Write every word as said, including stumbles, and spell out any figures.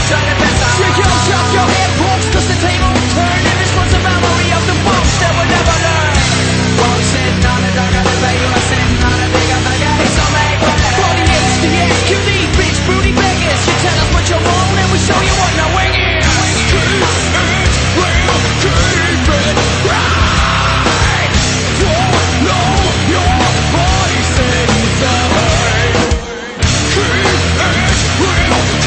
try to pass out. Shake your, drop your head, folks, cause the table will turn. And this was a memory of the books that we'll never learn. While we sitting on the dark of the bay, you are sitting on a big up again. So make way. forty H D S, Q D, bitch, booty beggars. You tell us what you want and we show you what now wing it. Keep it real, keep it right. Don't know your voice inside. Keep it real.